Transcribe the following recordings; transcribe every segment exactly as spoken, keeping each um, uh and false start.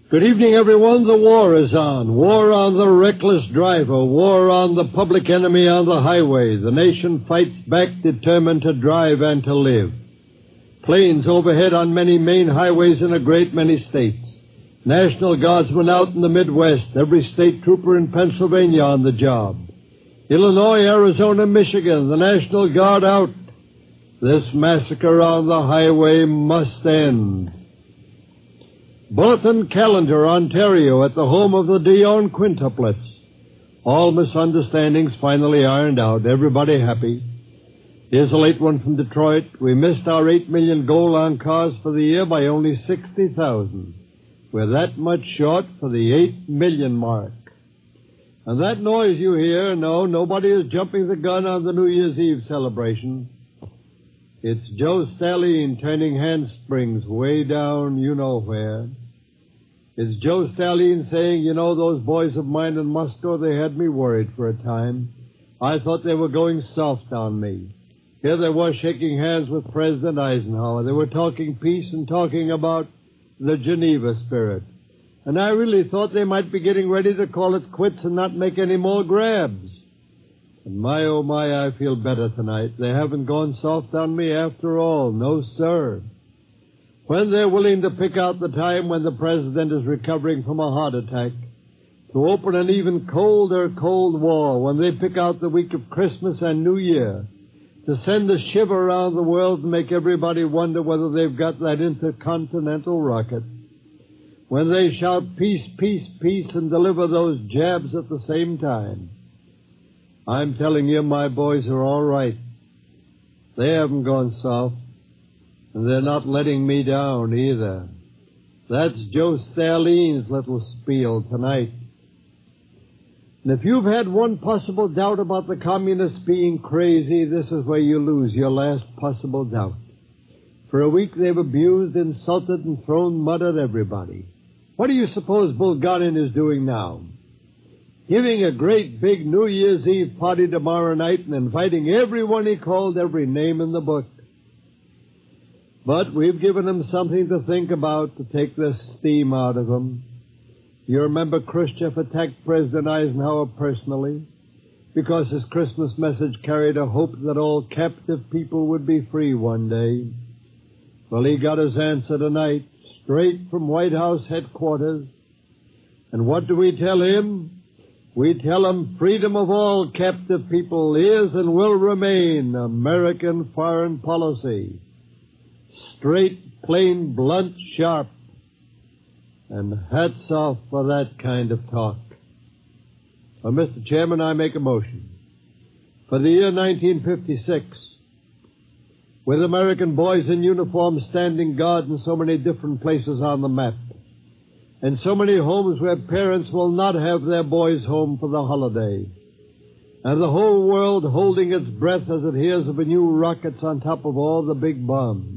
Good evening, everyone. The war is on. War on the reckless driver. War on the public enemy on the highway. The nation fights back, determined to drive and to live. Planes overhead on many main highways in a great many states. National Guardsmen out in the Midwest. Every state trooper in Pennsylvania on the job. Illinois, Arizona, Michigan. The National Guard out. This massacre on the highway must end. Bulletin Calendar, Ontario, at the home of the Dion quintuplets. All misunderstandings finally ironed out. Everybody happy. Here's a late one from Detroit. We missed our eight million goal on cars for the year by only sixty thousand. We're that much short for the eight million mark. And that noise you hear, no, nobody is jumping the gun on the New Year's Eve celebration. It's Joe Stallion turning handsprings way down you know where. It's Joe Stallion saying, you know, those boys of mine in Moscow, they had me worried for a time. I thought they were going soft on me. Here they were shaking hands with President Eisenhower. They were talking peace and talking about the Geneva spirit. And I really thought they might be getting ready to call it quits and not make any more grabs. And my, oh my, I feel better tonight. They haven't gone soft on me after all. No, sir. When they're willing to pick out the time when the president is recovering from a heart attack to open an even colder Cold War, when they pick out the week of Christmas and New Year to send a shiver around the world and make everybody wonder whether they've got that intercontinental rocket, when they shout peace, peace, peace and deliver those jabs at the same time, I'm telling you, my boys are all right. They haven't gone soft, and they're not letting me down either. That's Joe Stalin's little spiel tonight. And if you've had one possible doubt about the communists being crazy, this is where you lose your last possible doubt. For a week they've abused, insulted, and thrown mud at everybody. What do you suppose Bulgarin is doing now? Giving a great big New Year's Eve party tomorrow night and inviting everyone he called every name in the book. But we've given him something to think about to take the steam out of him. You remember Khrushchev attacked President Eisenhower personally because his Christmas message carried a hope that all captive people would be free one day. Well, he got his answer tonight, straight from White House headquarters. And what do we tell him? We tell him freedom of all captive people is and will remain American foreign policy. Straight, plain, blunt, sharp. And hats off for that kind of talk. Well, Mister Chairman, I make a motion. For the year nineteen fifty-six, with American boys in uniform standing guard in so many different places on the map, and so many homes where parents will not have their boys home for the holiday, and the whole world holding its breath as it hears of the new rockets on top of all the big bombs.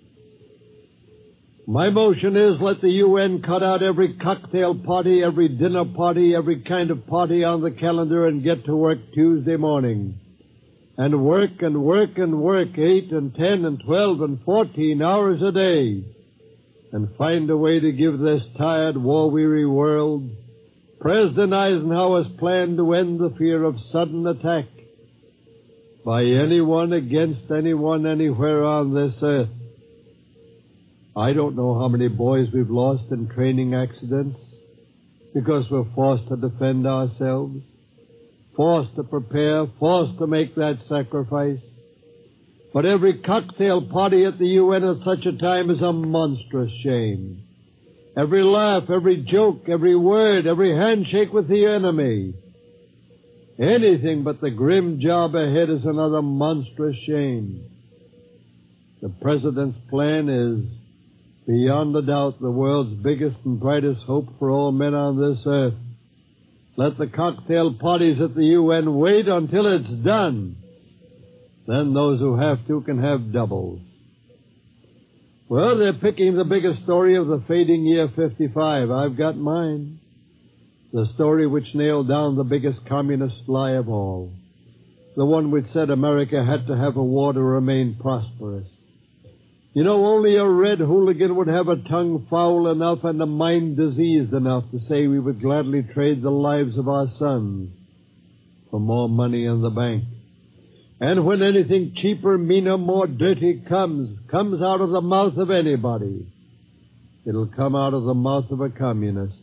My motion is let the U N cut out every cocktail party, every dinner party, every kind of party on the calendar and get to work Tuesday morning. And work and work and work eight and ten and twelve and fourteen hours a day. And find a way to give this tired, war-weary world President Eisenhower's plan to end the fear of sudden attack by anyone against anyone anywhere on this earth. I don't know how many boys we've lost in training accidents because we're forced to defend ourselves, forced to prepare, forced to make that sacrifice. But every cocktail party at the U N at such a time is a monstrous shame. Every laugh, every joke, every word, every handshake with the enemy. Anything but the grim job ahead is another monstrous shame. The President's plan is beyond a doubt the world's biggest and brightest hope for all men on this earth. Let the cocktail parties at the U N wait until it's done. Then those who have to can have doubles. Well, they're picking the biggest story of the fading year fifty-five. I've got mine. The story which nailed down the biggest communist lie of all. The one which said America had to have a war to remain prosperous. You know, only a red hooligan would have a tongue foul enough and a mind diseased enough to say we would gladly trade the lives of our sons for more money in the bank. And when anything cheaper, meaner, more dirty comes, comes out of the mouth of anybody, it'll come out of the mouth of a communist.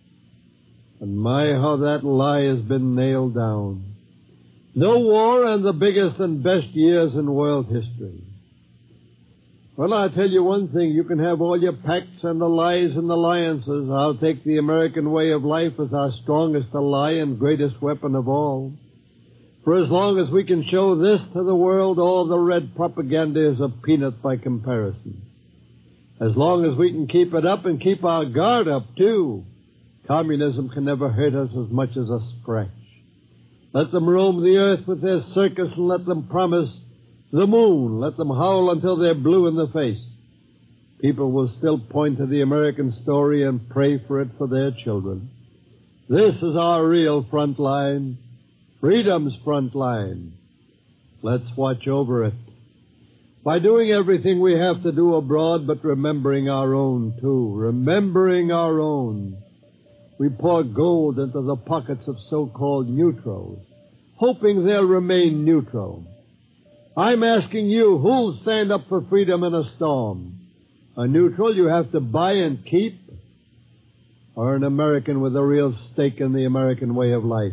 And my, how that lie has been nailed down. No war and the biggest and best years in world history. Well, I'll tell you one thing. You can have all your pacts and allies and alliances. I'll take the American way of life as our strongest ally and greatest weapon of all. For as long as we can show this to the world, all the red propaganda is a peanut by comparison. As long as we can keep it up and keep our guard up, too, communism can never hurt us as much as a scratch. Let them roam the earth with their circus and let them promise the moon. Let them howl until they're blue in the face. People will still point to the American story and pray for it for their children. This is our real front line, freedom's front line. Let's watch over it. By doing everything we have to do abroad, but remembering our own, too. Remembering our own. We pour gold into the pockets of so-called neutrals, hoping they'll remain neutral. I'm asking you, who'll stand up for freedom in a storm? A neutral you have to buy and keep? Or an American with a real stake in the American way of life?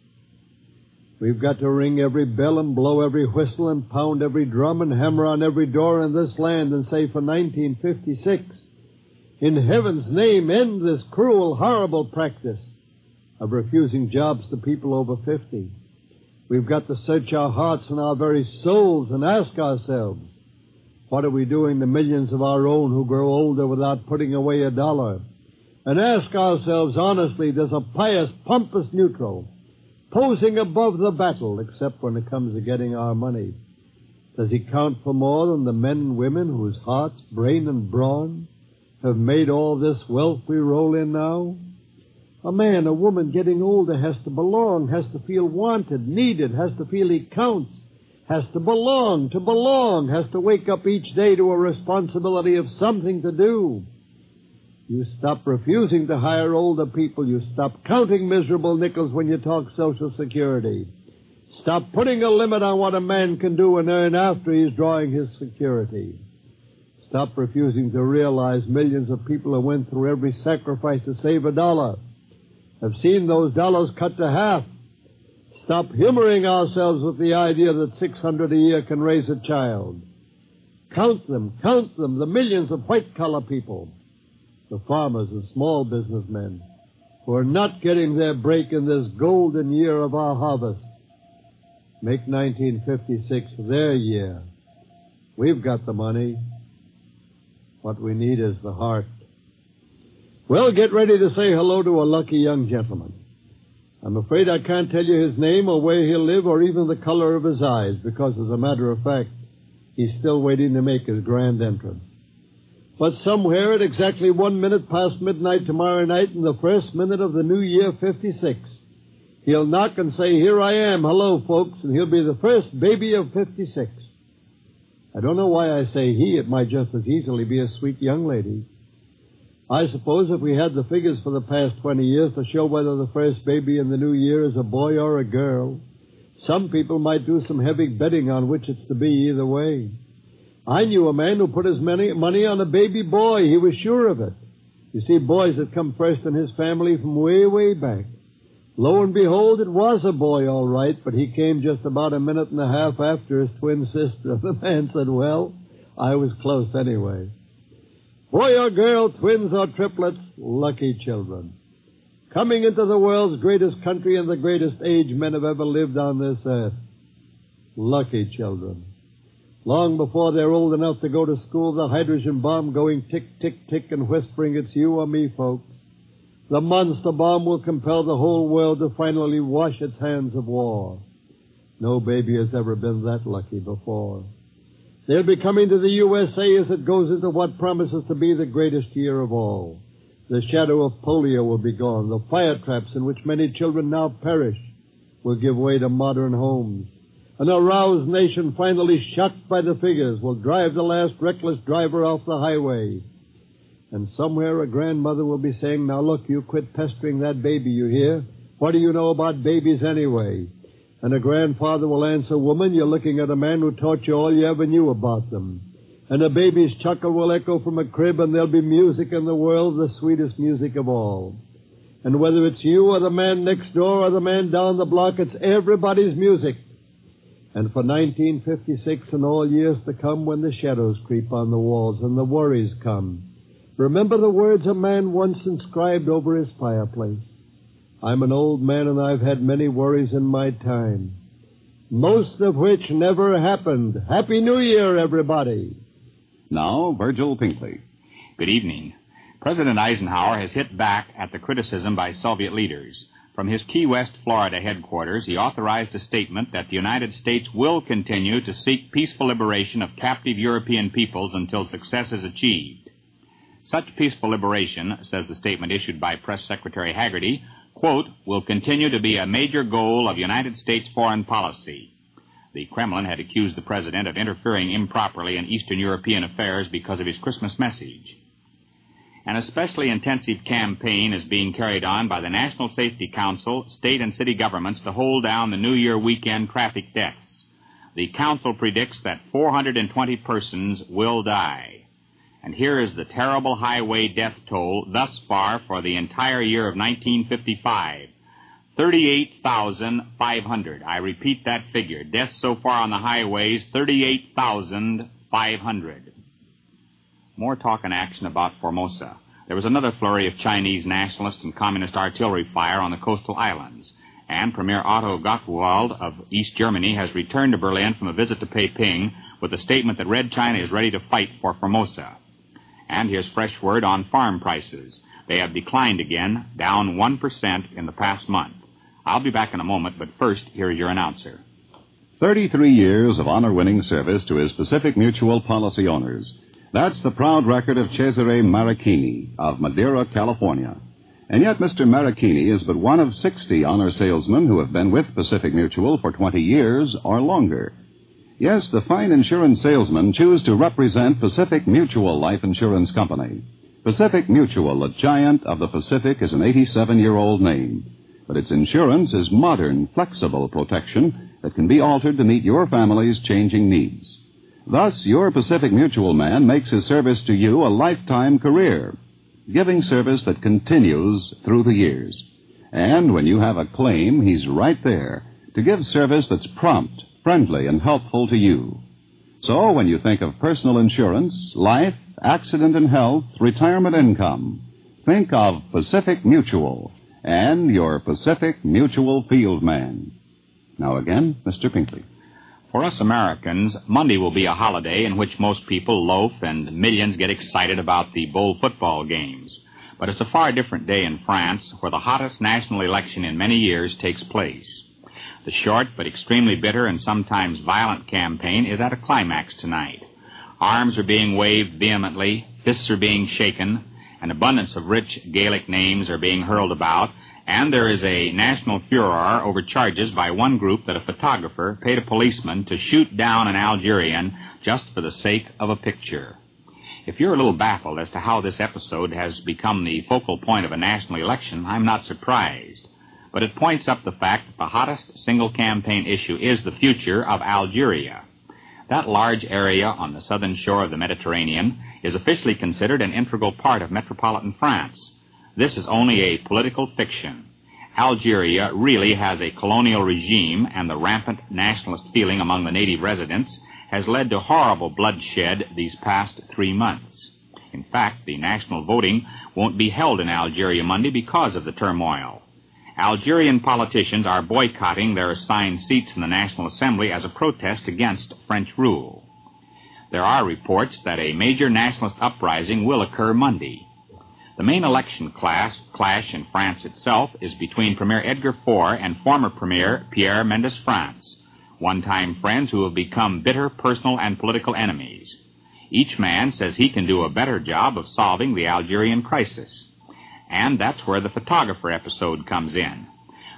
We've got to ring every bell and blow every whistle and pound every drum and hammer on every door in this land and say for nineteen fifty-six, in heaven's name, end this cruel, horrible practice of refusing jobs to people over fifty. We've got to search our hearts and our very souls and ask ourselves, what are we doing to millions of our own who grow older without putting away a dollar? And ask ourselves honestly, does a pious, pompous neutral, posing above the battle, except when it comes to getting our money, does he count for more than the men and women whose hearts, brain, and brawn have made all this wealth we roll in now? A man, a woman getting older has to belong, has to feel wanted, needed, has to feel he counts, has to belong, to belong, has to wake up each day to a responsibility of something to do. You stop refusing to hire older people. You stop counting miserable nickels when you talk Social Security. Stop putting a limit on what a man can do and earn after he's drawing his security. Stop refusing to realize millions of people who went through every sacrifice to save a dollar have seen those dollars cut to half. Stop humoring ourselves with the idea that six hundred a year can raise a child. Count them, count them, the millions of white-collar people, the farmers and small businessmen who are not getting their break in this golden year of our harvest. Make nineteen fifty-six their year. We've got the money. What we need is the heart. Well, get ready to say hello to a lucky young gentleman. I'm afraid I can't tell you his name or where he'll live or even the color of his eyes, because, as a matter of fact, he's still waiting to make his grand entrance. But somewhere at exactly one minute past midnight tomorrow night in the first minute of the new year, fifty-six, he'll knock and say, "Here I am, hello, folks," and he'll be the first baby of fifty-six. I don't know why I say he. It might just as easily be a sweet young lady. I suppose if we had the figures for the past twenty years to show whether the first baby in the new year is a boy or a girl, some people might do some heavy betting on which it's to be either way. I knew a man who put his money on a baby boy. He was sure of it. You see, boys had come first in his family from way, way back. Lo and behold, it was a boy, all right, but he came just about a minute and a half after his twin sister. The man said, well, I was close anyway. Boy or girl, twins or triplets, lucky children. Coming into the world's greatest country and the greatest age men have ever lived on this earth. Lucky children. Long before they're old enough to go to school, the hydrogen bomb going tick, tick, tick and whispering, it's you or me, folks. The monster bomb will compel the whole world to finally wash its hands of war. No baby has ever been that lucky before. They'll be coming to the U S A as it goes into what promises to be the greatest year of all. The shadow of polio will be gone. The fire traps in which many children now perish will give way to modern homes. An aroused nation finally shocked by the figures will drive the last reckless driver off the highway. And somewhere a grandmother will be saying, now look, you quit pestering that baby, you hear? What do you know about babies anyway? And a grandfather will answer, woman, you're looking at a man who taught you all you ever knew about them. And a baby's chuckle will echo from a crib, and there'll be music in the world, the sweetest music of all. And whether it's you or the man next door or the man down the block, it's everybody's music. And for nineteen fifty-six and all years to come, when the shadows creep on the walls and the worries come, remember the words a man once inscribed over his fireplace. I'm an old man and I've had many worries in my time, most of which never happened. Happy New Year, everybody. Now, Virgil Pinkley. Good evening. President Eisenhower has hit back at the criticism by Soviet leaders. From his Key West, Florida headquarters, he authorized a statement that the United States will continue to seek peaceful liberation of captive European peoples until success is achieved. Such peaceful liberation, says the statement issued by Press Secretary Haggerty, quote, will continue to be a major goal of United States foreign policy. The Kremlin had accused the president of interfering improperly in Eastern European affairs because of his Christmas message. An especially intensive campaign is being carried on by the National Safety Council, state and city governments to hold down the New Year weekend traffic deaths. The council predicts that four hundred twenty persons will die. And here is the terrible highway death toll thus far for the entire year of nineteen fifty-five. thirty-eight thousand five hundred. I repeat that figure. Deaths so far on the highways, thirty-eight thousand five hundred. More talk and action about Formosa. There was another flurry of Chinese nationalist and communist artillery fire on the coastal islands. And Premier Otto Gottwald of East Germany has returned to Berlin from a visit to Peiping with a statement that Red China is ready to fight for Formosa. And here's fresh word on farm prices. They have declined again, down one percent in the past month. I'll be back in a moment, but first, here's your announcer. thirty-three years of honor-winning service to his Pacific Mutual policy owners. That's the proud record of Cesare Marachini of Madera, California. And yet Mister Marachini is but one of sixty honor salesmen who have been with Pacific Mutual for twenty years or longer. Yes, the fine insurance salesmen choose to represent Pacific Mutual Life Insurance Company. Pacific Mutual, a giant of the Pacific, is an eighty-seven-year-old name. But its insurance is modern, flexible protection that can be altered to meet your family's changing needs. Thus, your Pacific Mutual man makes his service to you a lifetime career, giving service that continues through the years. And when you have a claim, he's right there to give service that's prompt, friendly, and helpful to you. So when you think of personal insurance, life, accident and health, retirement income, think of Pacific Mutual and your Pacific Mutual field man. Now again, Mister Pinkley. For us Americans, Monday will be a holiday in which most people loaf and millions get excited about the bowl football games. But it's a far different day in France, where the hottest national election in many years takes place. The short but extremely bitter and sometimes violent campaign is at a climax tonight. Arms are being waved vehemently, fists are being shaken, an abundance of rich Gaelic names are being hurled about, and there is a national furor over charges by one group that a photographer paid a policeman to shoot down an Algerian just for the sake of a picture. If you're a little baffled as to how this episode has become the focal point of a national election, I'm not surprised. But it points up the fact that the hottest single campaign issue is the future of Algeria. That large area on the southern shore of the Mediterranean is officially considered an integral part of metropolitan France. This is only a political fiction. Algeria really has a colonial regime, and the rampant nationalist feeling among the native residents has led to horrible bloodshed these past three months. In fact, the national voting won't be held in Algeria Monday because of the turmoil. Algerian politicians are boycotting their assigned seats in the National Assembly as a protest against French rule. There are reports that a major nationalist uprising will occur Monday. The main election class, clash in France itself is between Premier Edgar Faure and former Premier Pierre Mendès France, one-time friends who have become bitter personal and political enemies. Each man says he can do a better job of solving the Algerian crisis. And that's where the photographer episode comes in.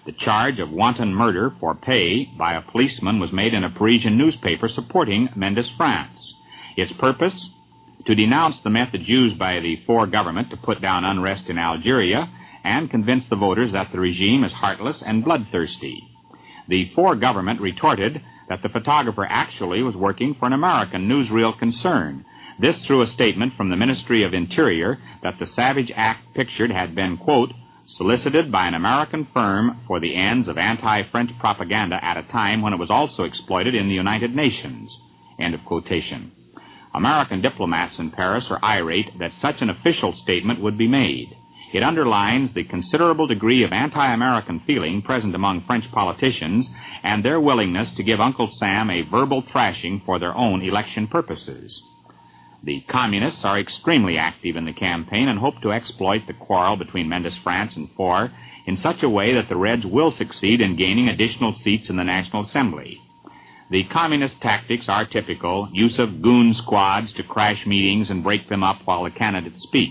The charge of wanton murder for pay by a policeman was made in a Parisian newspaper supporting Mendes France. Its purpose? To denounce the methods used by the Faure government to put down unrest in Algeria and convince the voters that the regime is heartless and bloodthirsty. The Faure government retorted that the photographer actually was working for an American newsreel concern. This through a statement from the Ministry of Interior that the savage act pictured had been, quote, solicited by an American firm for the ends of anti-French propaganda at a time when it was also exploited in the United Nations, end of quotation. American diplomats in Paris are irate that such an official statement would be made. It underlines the considerable degree of anti-American feeling present among French politicians and their willingness to give Uncle Sam a verbal thrashing for their own election purposes. The communists are extremely active in the campaign and hope to exploit the quarrel between Mendes France and Faure in such a way that the Reds will succeed in gaining additional seats in the National Assembly. The communist tactics are typical, use of goon squads to crash meetings and break them up while the candidates speak.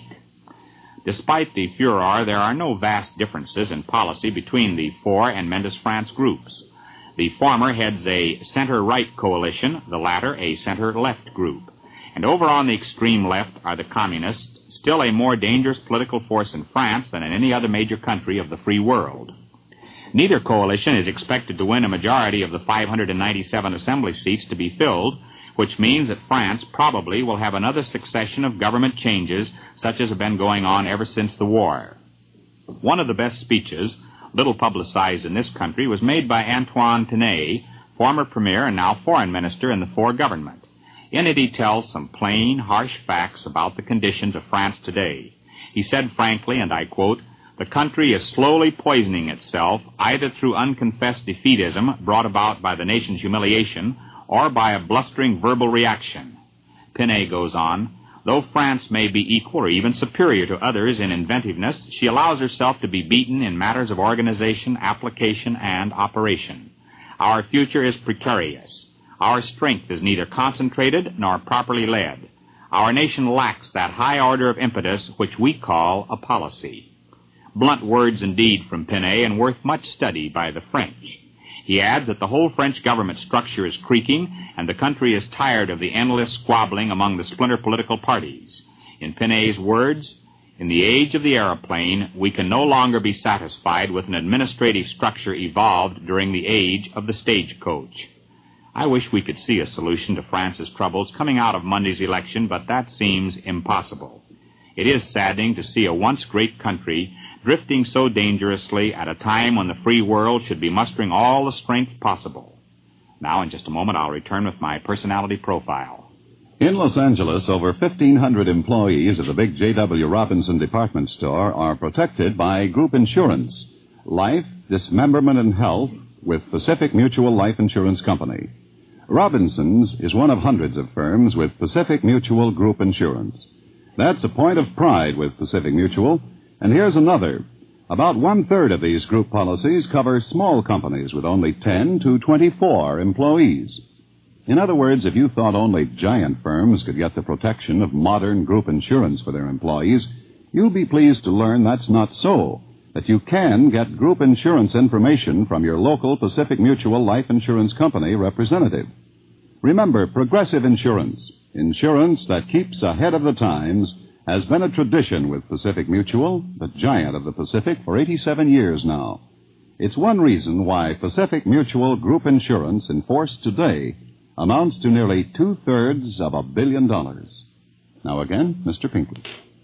Despite the furor, there are no vast differences in policy between the Faure and Mendes France groups. The former heads a center-right coalition, the latter a center-left group. And over on the extreme left are the communists, still a more dangerous political force in France than in any other major country of the free world. Neither coalition is expected to win a majority of the five hundred ninety-seven assembly seats to be filled, which means that France probably will have another succession of government changes such as have been going on ever since the war. One of the best speeches, little publicized in this country, was made by Antoine Tenet, former premier and now foreign minister in the Faure government. In it, he tells some plain, harsh facts about the conditions of France today. He said frankly, and I quote, "The country is slowly poisoning itself, either through unconfessed defeatism brought about by the nation's humiliation or by a blustering verbal reaction." Pinet goes on, "Though France may be equal or even superior to others in inventiveness, she allows herself to be beaten in matters of organization, application, and operation. Our future is precarious. Our strength is neither concentrated nor properly led. Our nation lacks that high order of impetus which we call a policy." Blunt words indeed from Pinet, and worth much study by the French. He adds that the whole French government structure is creaking, and the country is tired of the endless squabbling among the splinter political parties. In Pinet's words, "In the age of the aeroplane, we can no longer be satisfied with an administrative structure evolved during the age of the stagecoach." I wish we could see a solution to France's troubles coming out of Monday's election, but that seems impossible. It is saddening to see a once great country drifting so dangerously at a time when the free world should be mustering all the strength possible. Now, in just a moment, I'll return with my personality profile. In Los Angeles, over fifteen hundred employees of the big J W. Robinson department store are protected by group insurance, life, dismemberment, and health with Pacific Mutual Life Insurance Company. Robinson's is one of hundreds of firms with Pacific Mutual Group Insurance. That's a point of pride with Pacific Mutual. And here's another. About one-third of these group policies cover small companies with only ten to twenty-four employees. In other words, if you thought only giant firms could get the protection of modern group insurance for their employees, you'll be pleased to learn that's not so, that you can get group insurance information from your local Pacific Mutual Life Insurance Company representative. Remember, Progressive Insurance, insurance that keeps ahead of the times, has been a tradition with Pacific Mutual, the giant of the Pacific, for eighty-seven years now. It's one reason why Pacific Mutual Group Insurance in force today amounts to nearly two-thirds of a billion dollars. Now again, Mister Pinkley.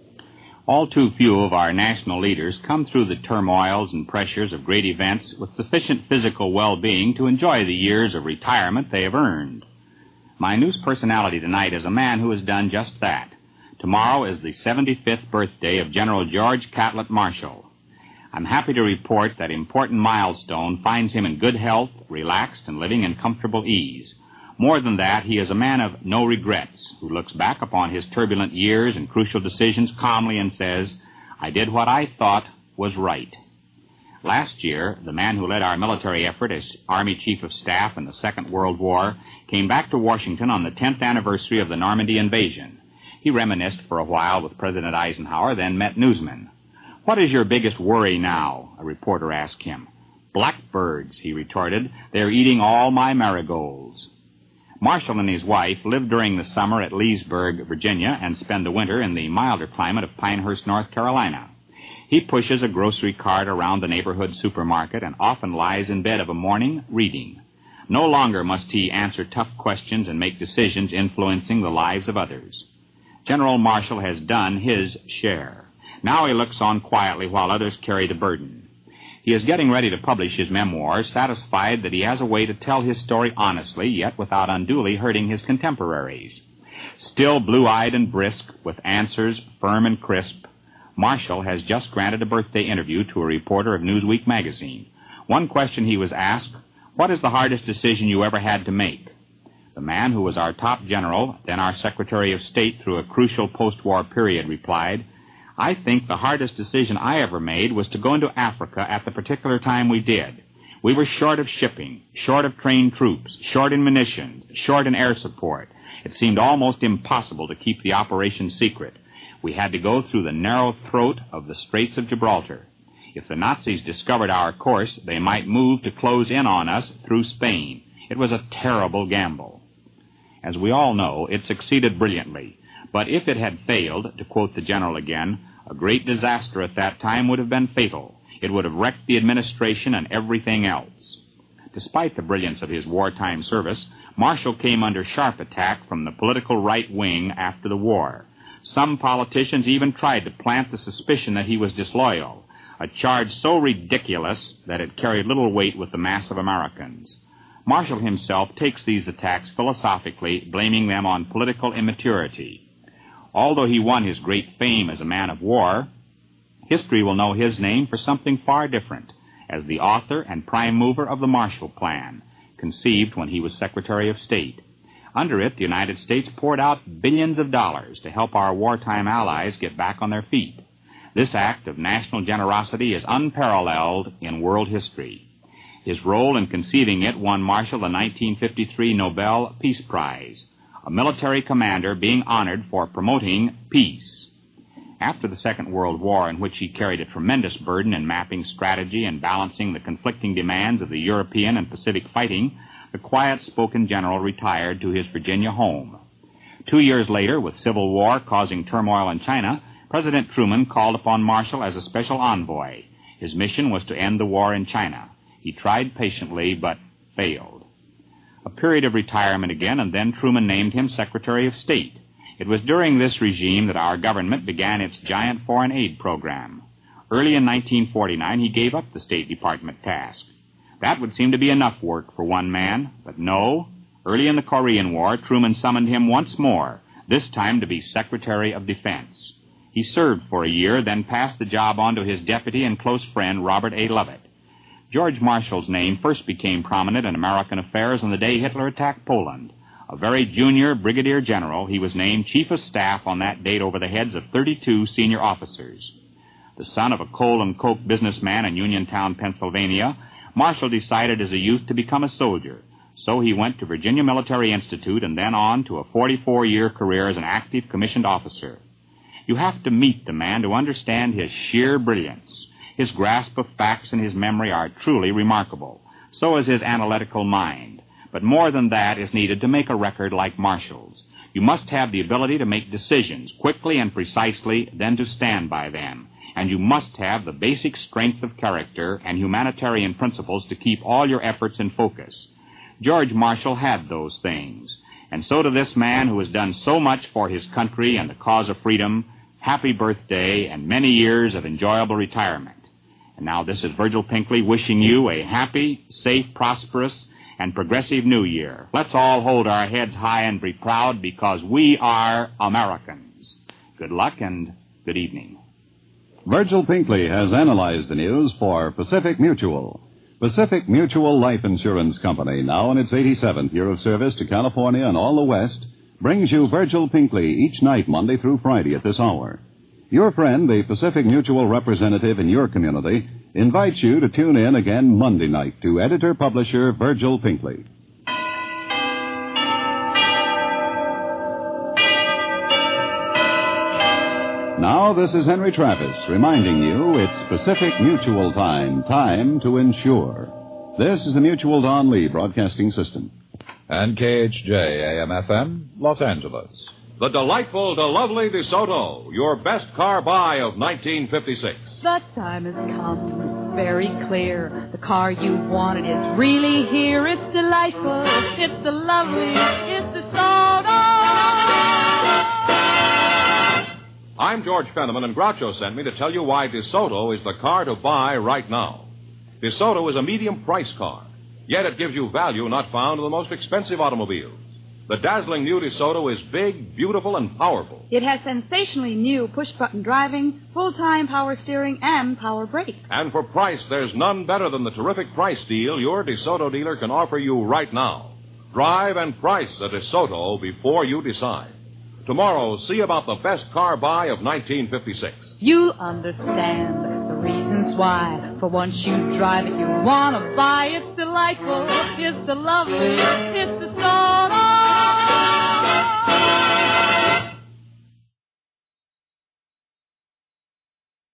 All too few of our national leaders come through the turmoils and pressures of great events with sufficient physical well-being to enjoy the years of retirement they have earned. My news personality tonight is a man who has done just that. Tomorrow is the seventy-fifth birthday of General George Catlett Marshall. I'm happy to report that important milestone finds him in good health, relaxed, and living in comfortable ease. More than that, he is a man of no regrets, who looks back upon his turbulent years and crucial decisions calmly and says, "I did what I thought was right." Last year, the man who led our military effort as Army Chief of Staff in the Second World War came back to Washington on the tenth anniversary of the Normandy invasion. He reminisced for a while with President Eisenhower, then met newsmen. "What is your biggest worry now?" a reporter asked him. "Blackbirds," he retorted. "They're eating all my marigolds." Marshall and his wife live during the summer at Leesburg, Virginia, and spend the winter in the milder climate of Pinehurst, North Carolina. He pushes a grocery cart around the neighborhood supermarket and often lies in bed of a morning reading. No longer must he answer tough questions and make decisions influencing the lives of others. General Marshall has done his share. Now he looks on quietly while others carry the burden. He is getting ready to publish his memoirs, satisfied that he has a way to tell his story honestly, yet without unduly hurting his contemporaries. Still blue-eyed and brisk, with answers firm and crisp, Marshall has just granted a birthday interview to a reporter of Newsweek magazine. One question he was asked, "What is the hardest decision you ever had to make?" The man who was our top general, then our Secretary of State through a crucial post-war period, replied, "I think the hardest decision I ever made was to go into Africa at the particular time we did. We were short of shipping, short of trained troops, short in munitions, short in air support. It seemed almost impossible to keep the operation secret. We had to go through the narrow throat of the Straits of Gibraltar. If the Nazis discovered our course, they might move to close in on us through Spain. It was a terrible gamble." As we all know, it succeeded brilliantly. But if it had failed, to quote the general again, a great disaster at that time would have been fatal. It would have wrecked the administration and everything else. Despite the brilliance of his wartime service, Marshall came under sharp attack from the political right wing after the war. Some politicians even tried to plant the suspicion that he was disloyal, a charge so ridiculous that it carried little weight with the mass of Americans. Marshall himself takes these attacks philosophically, blaming them on political immaturity. Although he won his great fame as a man of war, history will know his name for something far different, as the author and prime mover of the Marshall Plan, conceived when he was Secretary of State. Under it, the United States poured out billions of dollars to help our wartime allies get back on their feet. This act of national generosity is unparalleled in world history. His role in conceiving it won Marshall the nineteen fifty-three Nobel Peace Prize, a military commander being honored for promoting peace. After the Second World War, in which he carried a tremendous burden in mapping strategy and balancing the conflicting demands of the European and Pacific fighting, the quiet-spoken general retired to his Virginia home. Two years later, with civil war causing turmoil in China, President Truman called upon Marshall as a special envoy. His mission was to end the war in China. He tried patiently, but failed. A period of retirement again, and then Truman named him Secretary of State. It was during this regime that our government began its giant foreign aid program. Early in nineteen forty-nine, he gave up the State Department task. That would seem to be enough work for one man, but no. Early in the Korean War, Truman summoned him once more, this time to be Secretary of Defense. He served for a year, then passed the job on to his deputy and close friend, Robert A. Lovett. George Marshall's name first became prominent in American affairs on the day Hitler attacked Poland. A very junior brigadier general, he was named Chief of Staff on that date over the heads of thirty-two senior officers. The son of a coal and coke businessman in Uniontown, Pennsylvania, Marshall decided as a youth to become a soldier. So he went to Virginia Military Institute and then on to a forty-four-year career as an active commissioned officer. You have to meet the man to understand his sheer brilliance. His grasp of facts and his memory are truly remarkable. So is his analytical mind. But more than that is needed to make a record like Marshall's. You must have the ability to make decisions quickly and precisely, then to stand by them. And you must have the basic strength of character and humanitarian principles to keep all your efforts in focus. George Marshall had those things. And so to this man who has done so much for his country and the cause of freedom, happy birthday and many years of enjoyable retirement. And now this is Virgil Pinkley wishing you a happy, safe, prosperous, and progressive New Year. Let's all hold our heads high and be proud because we are Americans. Good luck and good evening. Virgil Pinkley has analyzed the news for Pacific Mutual. Pacific Mutual Life Insurance Company, now in its eighty-seventh year of service to California and all the West, brings you Virgil Pinkley each night, Monday through Friday at this hour. Your friend, the Pacific Mutual representative in your community, invites you to tune in again Monday night to editor-publisher Virgil Pinkley. Now, this is Henry Travis reminding you it's Pacific Mutual time, time to insure. This is the Mutual Don Lee Broadcasting System. And K H J A M F M, Los Angeles. The delightful, the lovely DeSoto, your best car buy of nineteen fifty-six. The time has come. It's very clear. The car you wanted is really here. It's delightful. It's the lovely. It's DeSoto. I'm George Fenneman, and Groucho sent me to tell you why DeSoto is the car to buy right now. DeSoto is a medium price car, yet it gives you value not found in the most expensive automobiles. The dazzling new DeSoto is big, beautiful, and powerful. It has sensationally new push-button driving, full-time power steering, and power brakes. And for price, there's none better than the terrific price deal your DeSoto dealer can offer you right now. Drive and price a DeSoto before you decide. Tomorrow, see about the best car buy of nineteen fifty-six. You'll understand the reasons why. For once you drive it, you want to buy. It's delightful. It's the lovely. It's DeSoto.